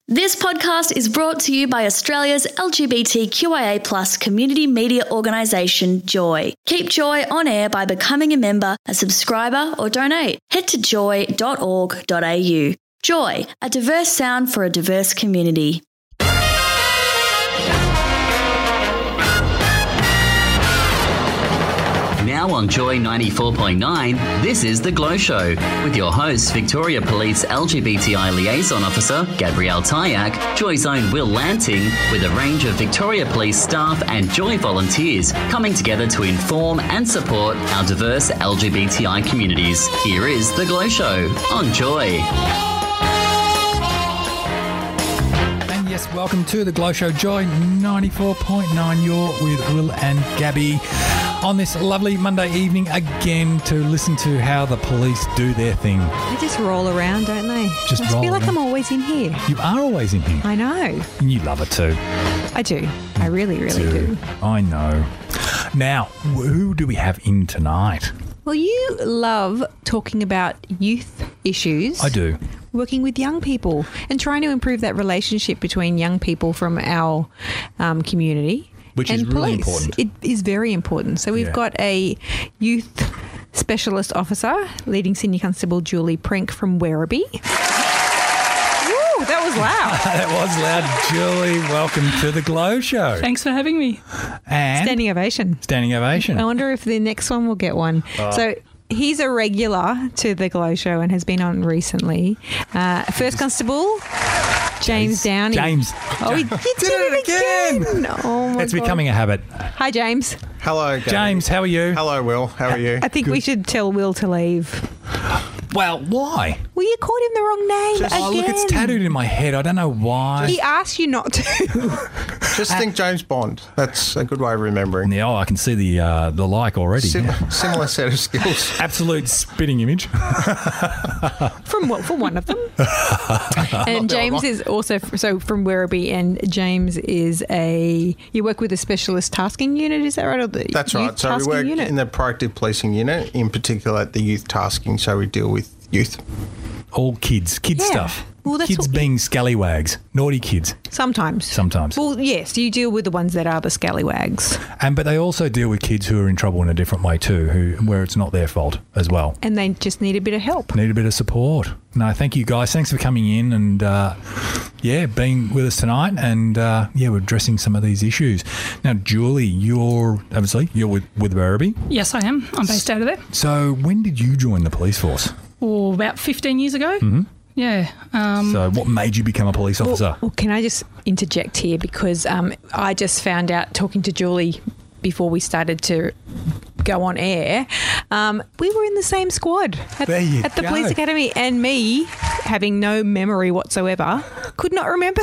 This podcast is brought to you by Australia's LGBTQIA+ community media organisation, Joy. Keep Joy on air by becoming a member, a subscriber or donate. Head to joy.org.au. Joy, a diverse sound for a diverse community. Now on Joy 94.9, this is The Glow Show with your hosts, Victoria Police LGBTI Liaison Officer Gabrielle Tyack, Joy's own Will Lanting, with a range of Victoria Police staff and Joy volunteers coming together to inform and support our diverse LGBTI communities. Here is The Glow Show on Joy. And yes, welcome to The Glow Show, Joy 94.9. You're with Will and Gabby on this lovely Monday evening again to listen to how the police do their thing. They just roll around, don't they? Just I roll feel like around. I'm always in here. You are always in here. I know. And you love it too. I do. I really do. I know. Now, who do we have in tonight? Well, you love talking about youth issues. I do. Working with young people and trying to improve that relationship between young people from our community. Which is and really police. important. It is very important. So we've got a youth specialist officer, leading senior constable Julie Prenk from Werribee. Woo, that was loud. That was loud. Julie, welcome to The Glow Show. Thanks for having me. And Standing ovation. standing ovation. I wonder if the next one will get one. So he's a regular to the Glow Show and has been on recently. First Constable James Downey. James. Oh, he did it again. Oh my It's God. becoming a habit. Hi, James. Hello, Gabby. James, how are you? Hello, Will. How are you? I think we should tell Will to leave. Well, why? Well, you called him the wrong name again. Oh, look, it's tattooed in my head. I don't know why. He asked you not to. Just think James Bond. That's a good way of remembering. Yeah, I can see the like already. Similar set of skills. Absolute spitting image. For one of them. And James is also from Werribee, and James is you work with a specialist tasking unit, is that right? Or the That's youth right. So we tasking work unit? in the proactive policing unit, in particular at the youth tasking. So we deal with youth. All kids. Kid Yeah. stuff. Well, that's kids what- being scallywags. Naughty kids. Sometimes. Sometimes. Well, yes, you deal with the ones that are the scallywags. But they also deal with kids who are in trouble in a different way too, where it's not their fault as well. And they just need a bit of help. Need a bit of support. No, thank you guys. Thanks for coming in and, being with us tonight. And, we're addressing some of these issues. Now, Julie, you're with Werribee. Yes, I am. I'm based out of there. So when did you join the police force? Oh, about 15 years ago. Mm-hmm. Yeah. So what made you become a police officer? Well, can I just interject here because I just found out talking to Julie before we started to go on air, we were in the same squad at the police academy, and me, having no memory whatsoever, could not remember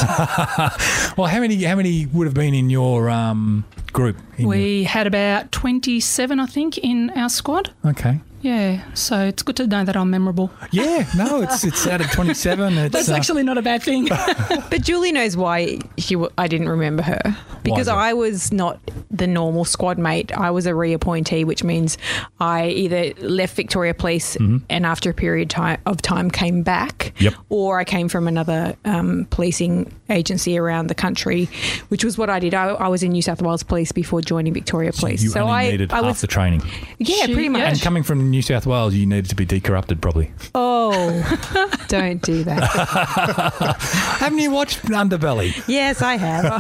that. Well, how many would have been in your group? We had about 27, I think, in our squad. Okay. Yeah, so it's good to know that I'm memorable. Yeah, no, it's out of 27. It's, That's actually not a bad thing. But Julie knows why I didn't remember her, because I was not the normal squad mate. I was a reappointee, which means I either left Victoria Police and after a period of time came back, or I came from another policing agency around the country, which was what I did. I was in New South Wales Police before joining Victoria Police. So you needed half the training. Yeah, pretty much. And coming from New South Wales, you needed to be decorrupted probably. Oh, don't do that. Haven't you watched Underbelly? Yes, I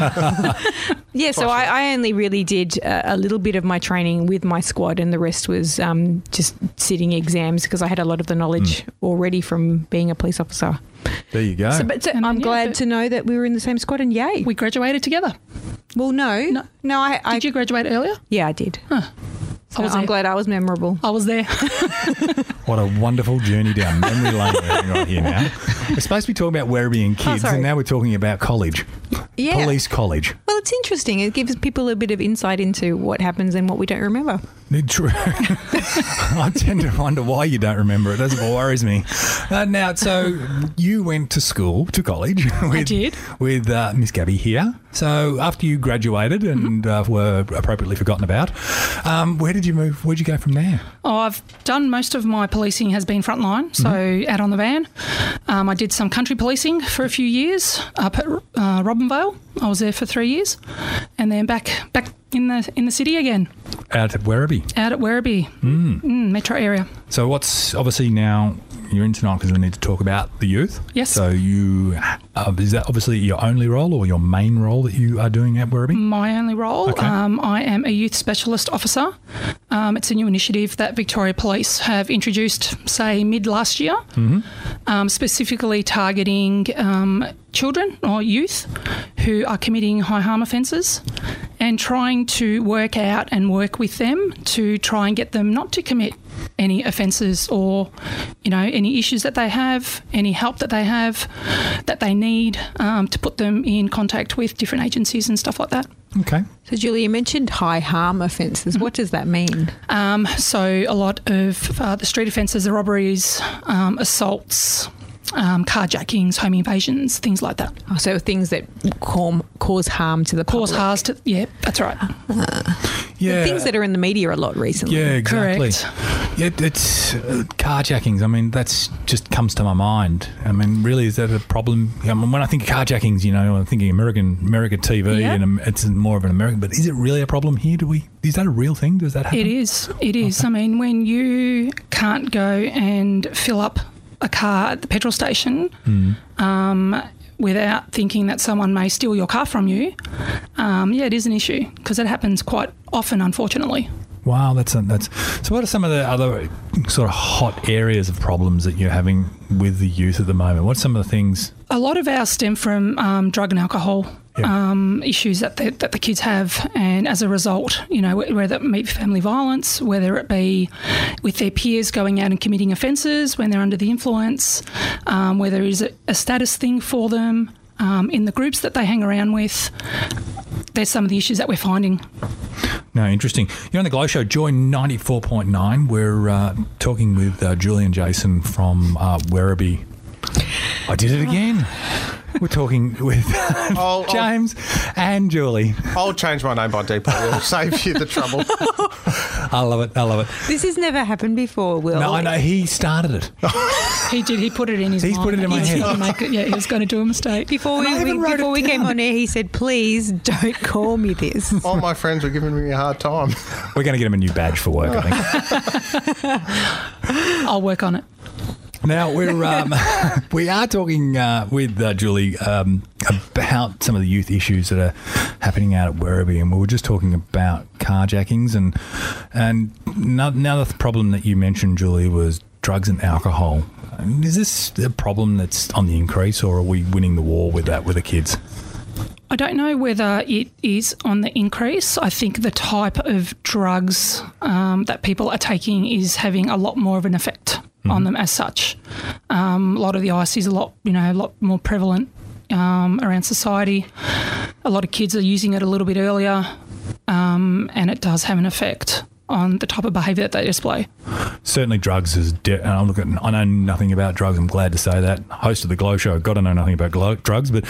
have. Yeah, so I only really did a little bit of my training with my squad, and the rest was just sitting exams because I had a lot of the knowledge already from being a police officer. There you go. So I'm glad to know that we were in the same squad, and yay. We graduated together. Well, no. Did you graduate earlier? Yeah, I did. Huh. So I'm glad I was memorable. I was there. What a wonderful journey down memory lane we're having right here now. We're supposed to be talking about Werribee and kids, and now we're talking about college. Yeah. Police college. Well, it's interesting. It gives people a bit of insight into what happens and what we don't remember. True. I tend to wonder why you don't remember it. It worries me. Now, so you went to school, to college. I did. With Miss Gabby here. So after you graduated and were appropriately forgotten about, where did you move? Where'd you go from there? Oh, I've done most of my policing has been frontline, so out on the van. I did some country policing for a few years up at Robinvale. I was there for 3 years, and then back in the city again. Out at Werribee. Out at Werribee, metro area. So what's obviously now you're in tonight because we need to talk about the youth. Yes. So you is that obviously your only role or your main role that you are doing at Werribee? My only role. Okay. I am a youth specialist officer. It's a new initiative that Victoria Police have introduced, say, mid last year, specifically targeting children or youth who are committing high harm offences and trying to work out and work with them to try and get them not to commit any offences or, any issues that they have, any help that they have, that they need to put them in contact with different agencies and stuff like that. Okay. So, Julie, you mentioned high harm offences. What does that mean? So a lot of the street offences, the robberies, assaults, carjackings, home invasions, things like that. Oh, so things that cause harm to the public. Yeah, that's right. Yeah. Things that are in the media a lot recently. Yeah, exactly. Correct. Yeah, it's carjackings. I mean, that's just comes to my mind. I mean, really, is that a problem? I mean, when I think of carjackings, I'm thinking American TV, Yeah. and it's more of an American. But is it really a problem here? Is that a real thing? Does that happen? It is. It is. Okay. I mean, when you can't go and fill up a car at the petrol station without thinking that someone may steal your car from you, it is an issue because it happens quite often, unfortunately. Wow, that's so. What are some of the other sort of hot areas of problems that you're having with the youth at the moment? What's some of the things? A lot of ours stem from drug and alcohol issues that the kids have, and as a result, whether it be family violence, whether it be with their peers going out and committing offences when they're under the influence, whether it is a status thing for them in the groups that they hang around with. There's some of the issues that we're finding. No, interesting. You're on the Glow Show, Joy 94.9. We're talking with Julie and Jason from Werribee. I did it again. We're talking with James and Julie. I'll change my name by default. It'll save you the trouble. I love it. This has never happened before, Will. No, I know. He started it. He did. He put it in his mind. He's put it in my head. He was going to do a mistake. Before we came on air, he said, please don't call me this. All my friends were giving me a hard time. We're going to get him a new badge for work, I think. I'll work on it. Now, we are talking with Julie about some of the youth issues that are happening out at Werribee, and we were just talking about carjackings, and another problem that you mentioned, Julie, was drugs and alcohol. Is this a problem that's on the increase, or are we winning the war with that with the kids? I don't know whether it is on the increase. I think the type of drugs that people are taking is having a lot more of an effect on them as such. A lot of the ice is a lot more prevalent around society. A lot of kids are using it a little bit earlier, and it does have an effect on the type of behaviour that they display. Certainly drugs is... I know nothing about drugs. I'm glad to say that. Host of the Glow Show, got to know nothing about drugs. But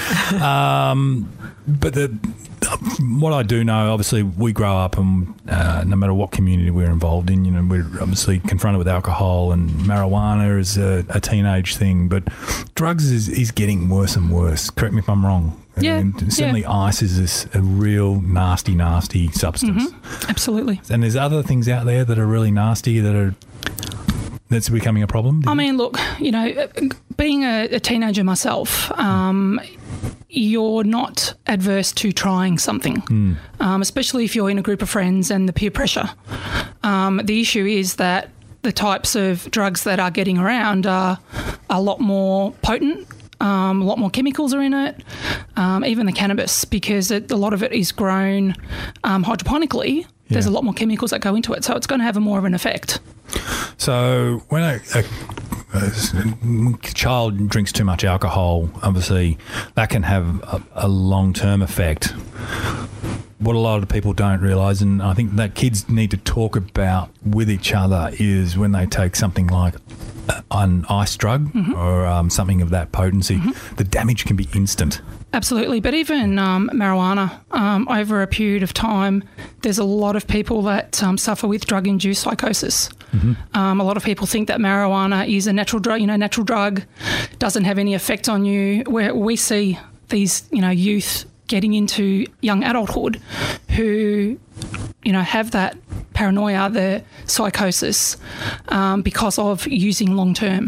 what I do know, obviously, we grow up and no matter what community we're involved in, we're obviously confronted with alcohol, and marijuana is a teenage thing. But drugs is getting worse and worse. Correct me if I'm wrong. Yeah, and certainly ice is a real nasty substance. Mm-hmm. Absolutely. And there's other things out there that are really nasty that's becoming a problem. I mean, look, being a teenager myself, you're not adverse to trying something, especially if you're in a group of friends and the peer pressure. The issue is that the types of drugs that are getting around are a lot more potent. A lot more chemicals are in it, even the cannabis, because a lot of it is grown hydroponically. There's a lot more chemicals that go into it, so it's going to have more of an effect. So when a child drinks too much alcohol, obviously that can have a long-term effect. what a lot of people don't realise, and I think that kids need to talk about with each other, is when they take something like an ice drug or something of that potency, the damage can be instant. Absolutely. But even marijuana, over a period of time, there's a lot of people that suffer with drug-induced psychosis. A lot of people think that marijuana is a natural drug, natural drug, doesn't have any effect on you. Where we see these, youth getting into young adulthood who, have that paranoia, the psychosis, because of using long-term.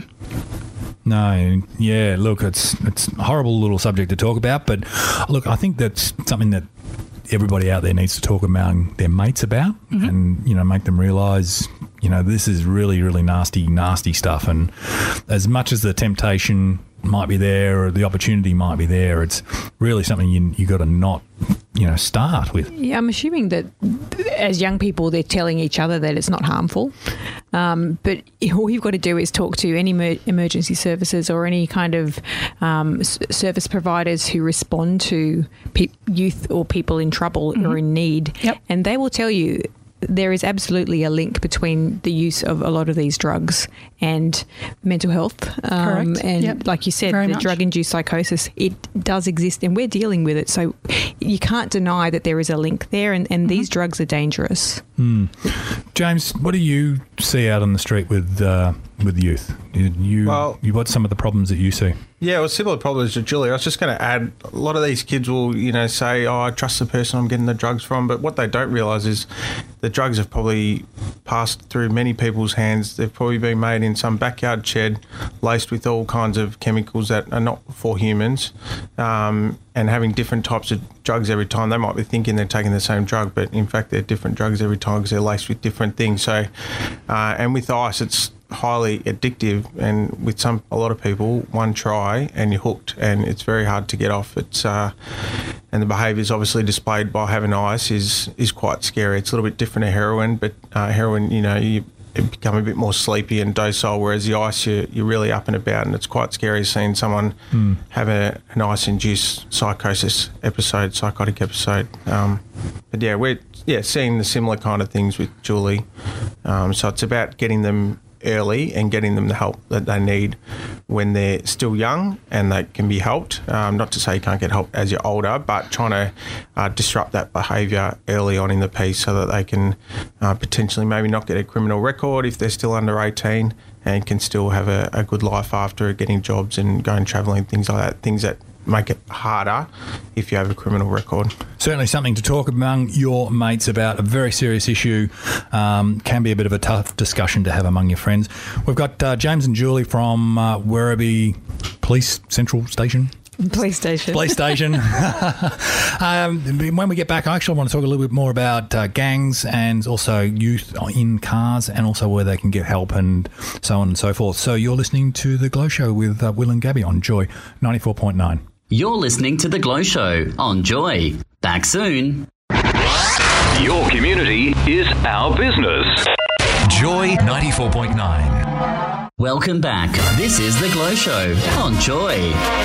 No, yeah, look, it's a horrible little subject to talk about, but look, I think that's something that everybody out there needs to talk among their mates about, and, make them realise, this is really, really nasty stuff. And as much as the temptation might be there or the opportunity might be there, it's really something you got to not, start with. Yeah, I'm assuming that as young people, they're telling each other that it's not harmful. But all you've got to do is talk to any emergency services or any kind of service providers who respond to youth or people in trouble or in need. Yep. And they will tell you there is absolutely a link between the use of a lot of these drugs and mental health. Correct. And like you said, Very the much. drug-induced psychosis, it does exist and we're dealing with it. So you can't deny that there is a link there, and these drugs are dangerous. James, what do you see out on the street with youth? What's some of the problems that you see? Yeah, well, similar problems to Julie. I was just going to add, a lot of these kids will, say, I trust the person I'm getting the drugs from. But what they don't realise is the drugs have probably passed through many people's hands. They've probably been made in some backyard shed, laced with all kinds of chemicals that are not for humans, and having different types of drugs every time. They might be thinking they're taking the same drug, but in fact they're different drugs every time because they're laced with different things. So, and with ice, it's highly addictive, and with a lot of people, one try and you're hooked, and it's very hard to get off. It's and the behaviours obviously displayed by having ice is quite scary. It's a little bit different to heroin, but heroin, you become a bit more sleepy and docile, whereas the ice, you're really up and about, and it's quite scary seeing someone have an ice-induced psychotic episode. But yeah, we're seeing the similar kind of things with Julie. So it's about getting them early and getting them the help that they need when they're still young and they can be helped. Not to say you can't get help as you're older, but trying to disrupt that behaviour early on in the piece so that they can potentially maybe not get a criminal record if they're still under 18 and can still have a good life after, getting jobs and going travelling, things like that, things that make it harder if you have a criminal record. Certainly something to talk among your mates about. A very serious issue. Can be a bit of a tough discussion to have among your friends. We've got James and Julie from Werribee Police Central Station. Police station. When we get back, I actually want to talk a little bit more about gangs and also youth in cars, and also where they can get help and so on and so forth. So you're listening to The Glow Show with Will and Gabby on Joy 94.9. You're listening to The Glow Show on Joy. Back soon. Your community is our business. Joy 94.9. Welcome back. This is The Glow Show on Joy.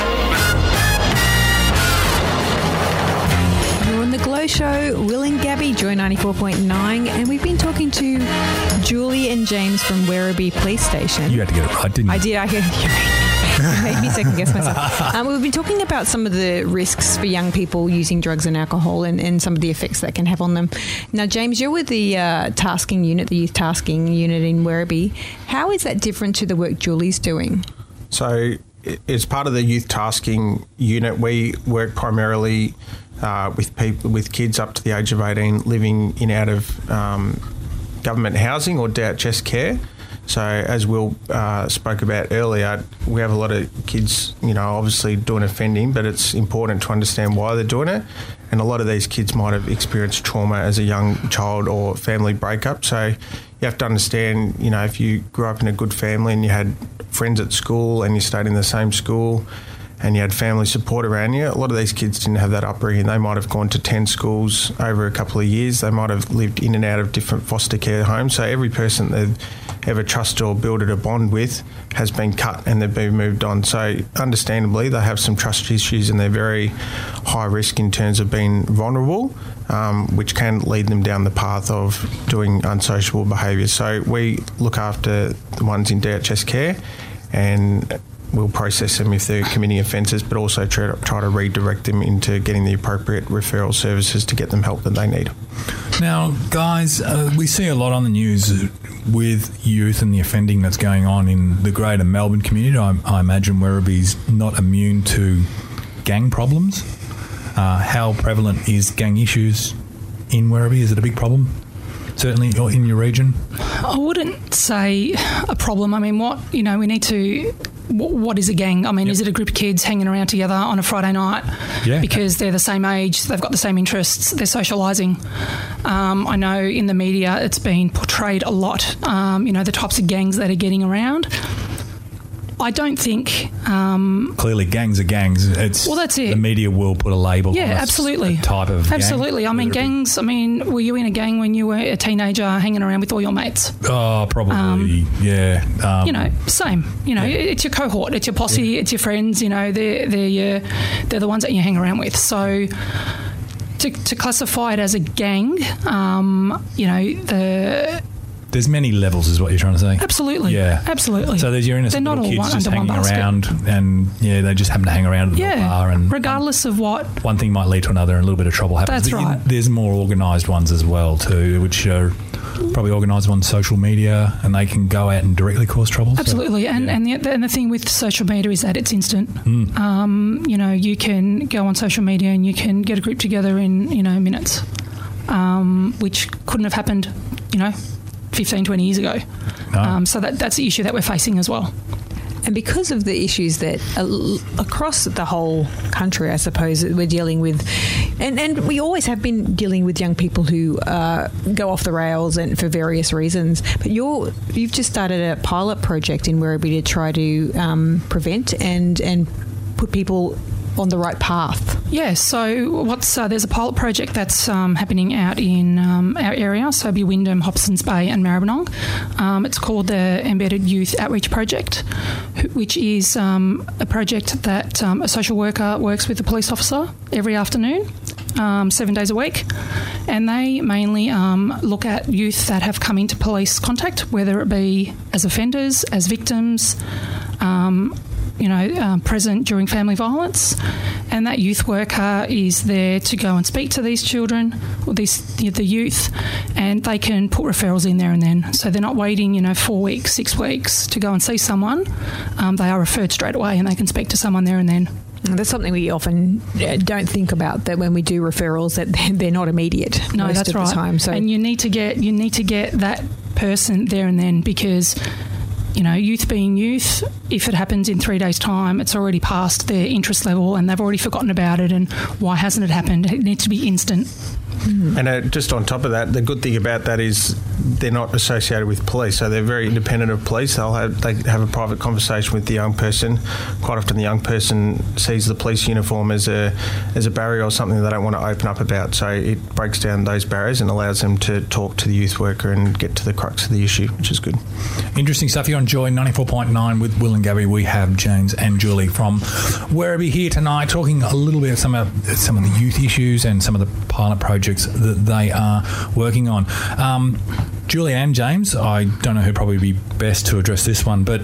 You're on The Glow Show, Will and Gabby, Joy 94.9, and we've been talking to Julie and James from Werribee Police Station. You had to get it right, didn't you? I did. You made me second guess myself. We've been talking about some of the risks for young people using drugs and alcohol, and some of the effects that can have on them. Now, James, you're with the tasking unit, the youth tasking unit in Werribee. How is that different to the work Julie's doing? So, as part of the youth tasking unit, we work primarily with kids up to the age of 18 living in out of government housing or DHS care. So as Will spoke about earlier, we have a lot of kids, obviously doing offending, but it's important to understand why they're doing it. And a lot of these kids might have experienced trauma as a young child or family breakup. So you have to understand, if you grew up in a good family and you had friends at school and you stayed in the same school and you had family support around you. A lot of these kids didn't have that upbringing. They might have gone to 10 schools over a couple of years. They might have lived in and out of different foster care homes. So every person they've ever trusted or built a bond with has been cut and they've been moved on. So understandably, they have some trust issues and they're very high risk in terms of being vulnerable, which can lead them down the path of doing unsociable behaviour. So we look after the ones in DHS care and we'll process them if they're committing offences, but also try to redirect them into getting the appropriate referral services to get them help that they need. Now, guys, we see a lot on the news with youth and the offending that's going on in the greater Melbourne community. I imagine Werribee's not immune to gang problems. How prevalent is gang issues in Werribee? Is it a big problem? Certainly in your region? I wouldn't say a problem. I mean, we need to... What is a gang? I mean, Is it a group of kids hanging around together on a Friday night because they're the same age, they've got the same interests, they're socialising? I know in the media it's been portrayed a lot, the types of gangs that are getting around. I don't think... Clearly, gangs are gangs. That's it. The media will put a label on absolutely. A type of absolutely. gang. I mean, gangs... were you in a gang when you were a teenager hanging around with all your mates? Oh, probably, yeah. Same. It's your cohort, it's your posse, it's your friends, they're the ones that you hang around with. So... To classify it as a gang, there's many levels is what you're trying to say. Absolutely. Yeah. Absolutely. So there's your innocent little kids just hanging around and they just happen to hang around at the bar. And regardless of what. One thing might lead to another and a little bit of trouble happens. That's right. There's more organised ones as well too, which are probably organised on social media and they can go out and directly cause trouble. Absolutely. So, and the thing with social media is that it's instant. You can go on social media and you can get a group together in, minutes, which couldn't have happened, 15, 20 years ago. No. So that's the issue that we're facing as well. And because of the issues that across the whole country, I suppose, we're dealing with, and we always have been dealing with young people who go off the rails and for various reasons. But you've just started a pilot project in Werribee to try to prevent and put people on the right path. Yeah, so there's a pilot project that's happening out in our area, so it'll be Wyndham, Hobsons Bay and Maribyrnong. It's called the Embedded Youth Outreach Project, which is a project that a social worker works with a police officer every afternoon, 7 days a week, and they mainly look at youth that have come into police contact, whether it be as offenders, as victims, present during family violence, and that youth worker is there to go and speak to these children or the youth, and they can put referrals in there and then. So they're not waiting, 4 weeks, 6 weeks to go and see someone. They are referred straight away and they can speak to someone there and then. That's something we often don't think about, that when we do referrals that they're not immediate. No, most that's of right. The time. So. And you need to get that person there and then because... youth being youth, if it happens in 3 days' time, it's already past their interest level and they've already forgotten about it. And why hasn't it happened? It needs to be instant. And just on top of that, the good thing about that is they're not associated with police, so they're very independent of police. They have a private conversation with the young person. Quite often the young person sees the police uniform as a barrier or something they don't want to open up about. So it breaks down those barriers and allows them to talk to the youth worker and get to the crux of the issue, which is good. Interesting stuff. You're on Joy 94.9 with Will and Gabby. We have James and Julie from Werribee here tonight, talking a little bit of some of the youth issues and some of the pilot projects that they are working on. Julie and James, I don't know who'd probably be best to address this one, but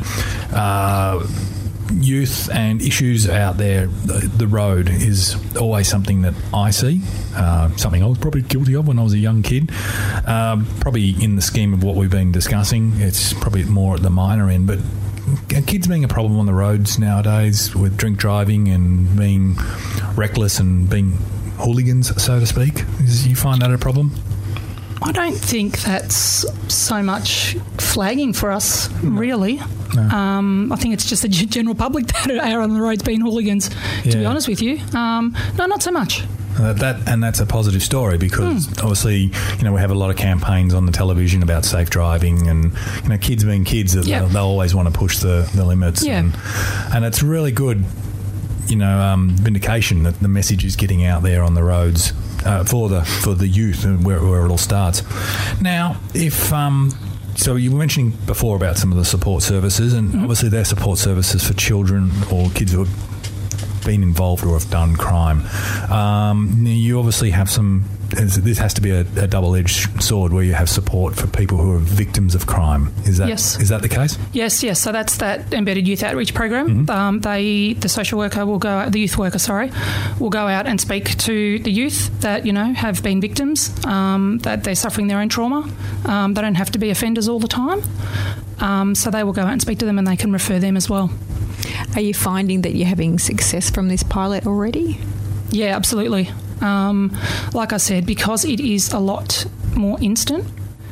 youth and issues out there, the road is always something that I see, something I was probably guilty of when I was a young kid. Probably in the scheme of what we've been discussing, it's probably more at the minor end, but kids being a problem on the roads nowadays with drink driving and being reckless and being hooligans, so to speak. You find that a problem? I don't think that's so much flagging for us, really. No. I think it's just the general public that are on the roads being hooligans, to be honest with you. No, not so much. That's a positive story because obviously, we have a lot of campaigns on the television about safe driving and, kids being kids, they'll always want to push the limits. Yeah. And it's really good vindication that the message is getting out there on the roads for the youth and where it all starts. Now, if so you were mentioning before about some of the support services, and obviously they're support services for children or kids who have been involved or have done crime. You obviously have this has to be a double-edged sword where you have support for people who are victims of crime. Is that the case? Yes. So that's that embedded youth outreach program. The social worker will go out and speak to the youth that have been victims, that they're suffering their own trauma. They don't have to be offenders all the time. So they will go out and speak to them, and they can refer them as well. Are you finding that you're having success from this pilot already? Yeah, absolutely. Like I said, because it is a lot more instant,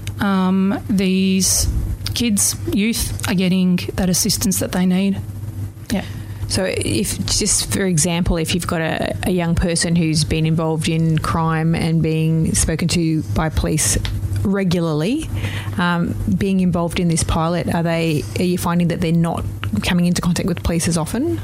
these kids, youth, are getting that assistance that they need. Yeah. So for example, if you've got a young person who's been involved in crime and being spoken to by police regularly, being involved in this pilot, are you finding that they're not coming into contact with police as often?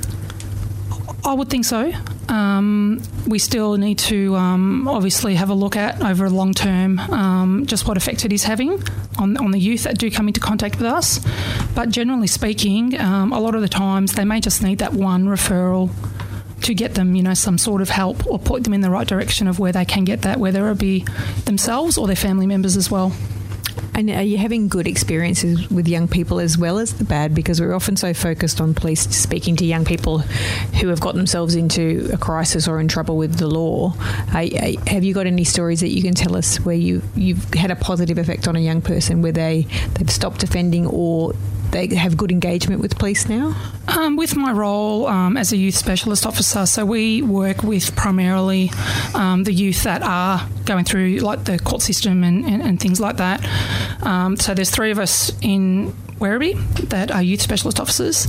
I would think so. We still need to obviously have a look at over a long term just what effect it is having on the youth that do come into contact with us. But generally speaking, a lot of the times they may just need that one referral to get them, some sort of help or point them in the right direction of where they can get that, whether it be themselves or their family members as well. And are you having good experiences with young people as well as the bad? Because we're often so focused on police speaking to young people who have got themselves into a crisis or in trouble with the law. Have you got any stories that you can tell us where you've had a positive effect on a young person where they've stopped offending or they have good engagement with police now? With my role as a youth specialist officer, so we work with primarily the youth that are going through like the court system and things like that. So there's 3 of us in Werribee that are youth specialist officers.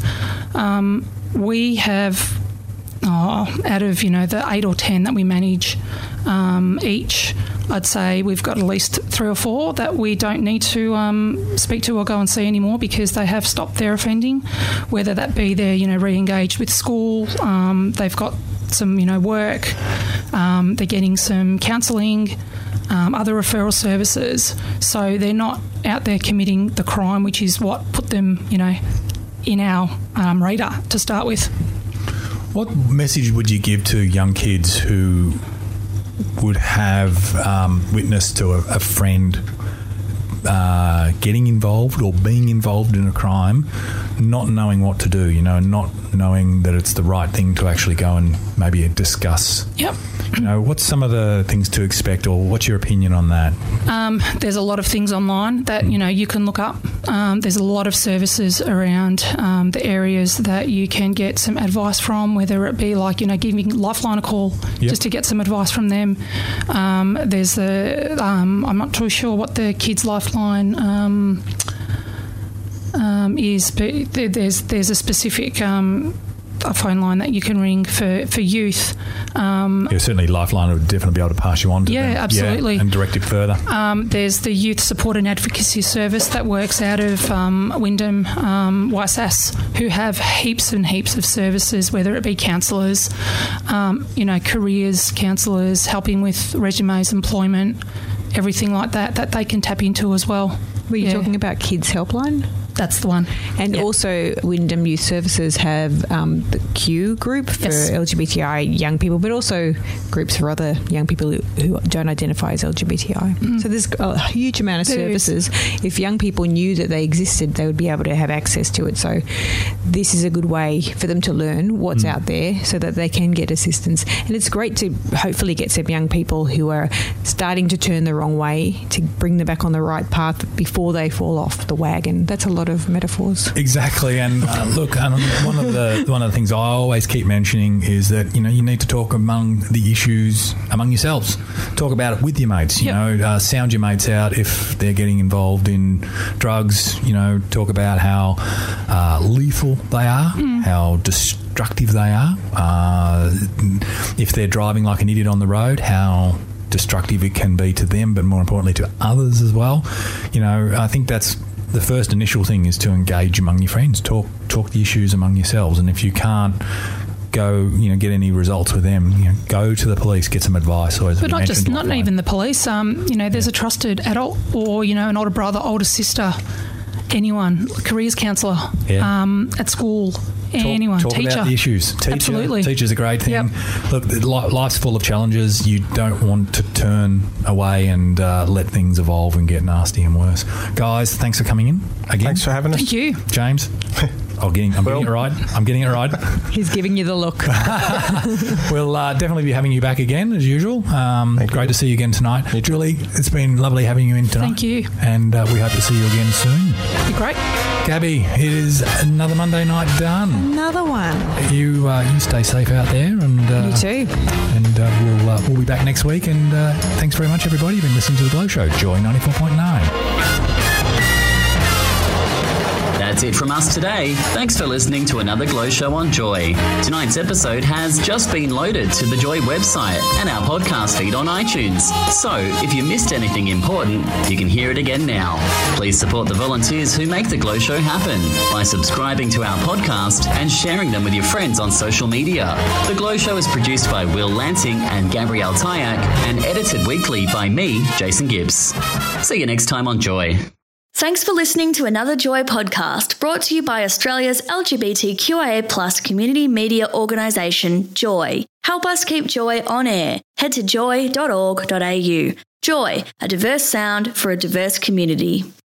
We have out of the 8 or 10 that we manage each, I'd say we've got at least 3 or 4 that we don't need to speak to or go and see anymore because they have stopped their offending, whether that be they're re-engaged with school, they've got some work, they're getting some counselling, other referral services, so they're not out there committing the crime, which is what put them in our radar to start with. What message would you give to young kids who would have witnessed to a friend getting involved or being involved in a crime, not knowing what to do, not knowing that it's the right thing to actually go and maybe discuss? Yep. What's some of the things to expect, or what's your opinion on that? There's a lot of things online that, you can look up. There's a lot of services around the areas that you can get some advice from, whether it be like, giving Lifeline a call just to get some advice from them. There's I'm not too sure what the Kids Lifeline is, but there's a specific a phone line that you can ring for youth. Certainly Lifeline would definitely be able to pass you on to them. Yeah, absolutely. And direct it further. There's the Youth Support and Advocacy Service that works out of Wyndham, YSAS, who have heaps and heaps of services, whether it be counsellors, careers counsellors, helping with resumes, employment, everything like that they can tap into as well. Were you talking about Kids Helpline? That's the one. And also Wyndham Youth Services have the Q group for LGBTI young people, but also groups for other young people who don't identify as LGBTI. Mm-hmm. So there's a huge amount of services. If young people knew that they existed, they would be able to have access to it. So this is a good way for them to learn what's out there so that they can get assistance. And it's great to hopefully get some young people who are starting to turn the wrong way to bring them back on the right path before they fall off the wagon. That's a lot of metaphors. Exactly. And look, one of the things I always keep mentioning is that you need to talk among the issues among yourselves. Talk about it with your mates. Sound your mates out if they're getting involved in drugs. Talk about how lethal they are, how destructive they are. If they're driving like an idiot on the road, how destructive it can be to them, but more importantly to others as well. I think that's the first initial thing, is to engage among your friends, talk the issues among yourselves. And if you can't go, get any results with them, go to the police, get some advice. But not even the police. There's a trusted adult or, an older brother, older sister, anyone, careers counsellor at school. Anyone, talk teacher. About the issues. Absolutely. Teacher's a great thing. Yep. Look, life's full of challenges. You don't want to turn away and let things evolve and get nasty and worse. Guys, thanks for coming in again. Thanks for having us. Thank you. James. I'm getting it right. I'm getting it right. He's giving you the look. We'll definitely be having you back again, as usual. Great to see you again tonight. Julie, it's been lovely having you in tonight. Thank you. And we hope to see you again soon. Be great. Gabby, it is another Monday night done. Another one. You stay safe out there. And you too. And we'll be back next week. And thanks very much, everybody. You've been listening to The Glow Show, Joy 94.9. That's it from us today. Thanks for listening to another Glow Show on Joy. Tonight's episode has just been loaded to the Joy website and our podcast feed on iTunes. So, if you missed anything important, you can hear it again now. Please support the volunteers who make the Glow Show happen by subscribing to our podcast and sharing them with your friends on social media. The Glow Show is produced by Will Lansing and Gabrielle Tyak and edited weekly by me, Jason Gibbs. See you next time on Joy. Thanks for listening to another Joy podcast brought to you by Australia's LGBTQIA+ community media organisation, Joy. Help us keep Joy on air. Head to joy.org.au. Joy, a diverse sound for a diverse community.